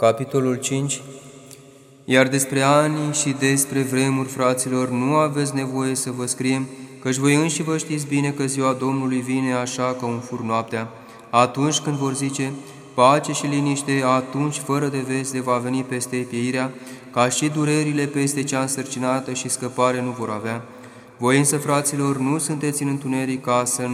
Capitolul 5. Iar despre ani și despre vremuri, fraților, nu aveți nevoie să vă scriem, căci voi înși vă știți bine că ziua Domnului vine așa ca un fur noaptea. Atunci când vor zice pace și liniște, atunci fără de veste va veni peste pieirea, ca și durerile peste cea însărcinată, și scăpare nu vor avea. Voi însă, fraților, nu sunteți în întuneric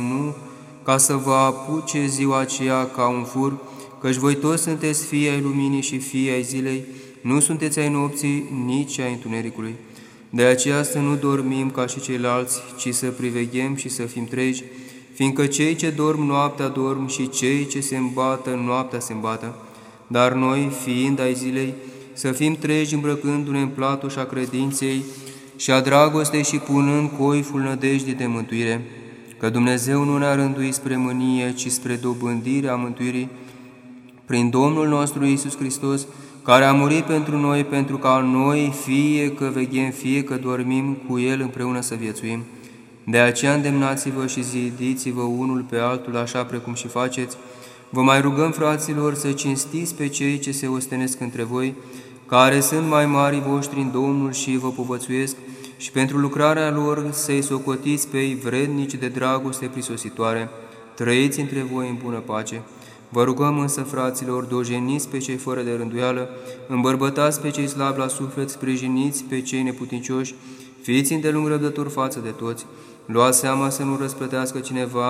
ca să vă apuce ziua aceea ca un fur, căci voi toți sunteți fii ai luminii și fii ai zilei, nu sunteți ai nopții, nici ai întunericului. De aceea să nu dormim ca și ceilalți, ci să priveghem și să fim treji, fiindcă cei ce dorm noaptea dorm și cei ce se îmbată noaptea se îmbată. Dar noi, fiind ai zilei, să fim treji îmbrăcându-ne în platoșa credinței și a dragostei și punând coiful nădejdii de mântuire, că Dumnezeu nu ne-a rânduit spre mânie, ci spre dobândirea mântuirii, prin Domnul nostru Iisus Hristos, care a murit pentru noi, pentru ca noi, fie că veghem, fie că dormim, cu El împreună să viețuim. De aceea îndemnați-vă și zidiți-vă unul pe altul, așa precum și faceți. Vă mai rugăm, fraților, să cinstiți pe cei ce se ostenesc între voi, care sunt mai mari voștri în Domnul și vă povățuiesc, și pentru lucrarea lor să-i socotiți pe ei vrednici de dragoste prisositoare. Trăiți între voi în bună pace. Vă rugăm însă, fraților, dojeniți pe cei fără de rânduială, îmbărbătați pe cei slabi la suflet, sprijiniți pe cei neputincioși, fiți îndelung răbdători față de toți, luați seama să nu răsplătească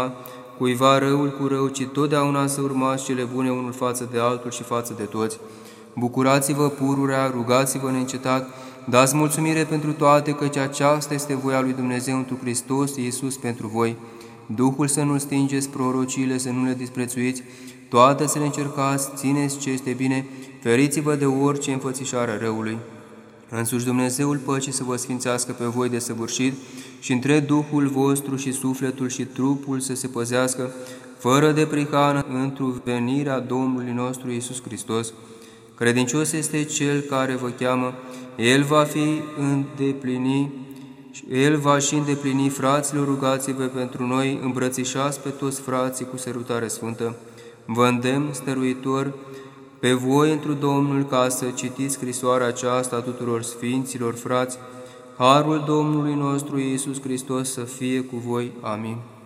cuiva răul cu rău, ci totdeauna să urmați cele bune unul față de altul și față de toți. Bucurați-vă pururea, rugați-vă neîncetat, dați mulțumire pentru toate, căci aceasta este voia lui Dumnezeu întru Hristos Iisus pentru voi. Duhul să nu stingeți, prorociile să nu le disprețuiți, toate să le încercați, țineți ce este bine, feriți-vă de orice înfățișare răului. Însuși Dumnezeul păcii să vă sfințească pe voi de săvârșit și între Duhul vostru și sufletul și trupul să se păzească, fără de prihană, într-o venirea Domnului nostru Iisus Hristos. Credincios este Cel care vă cheamă, El va și îndeplini, fraților, rugați-vă pentru noi, îmbrățișați pe toți frații cu sărutare sfântă. Vă îndemn, stăruitor, pe voi întru Domnul, ca să citiți scrisoarea aceasta a tuturor sfinților frați. Harul Domnului nostru Iisus Hristos să fie cu voi. Amin.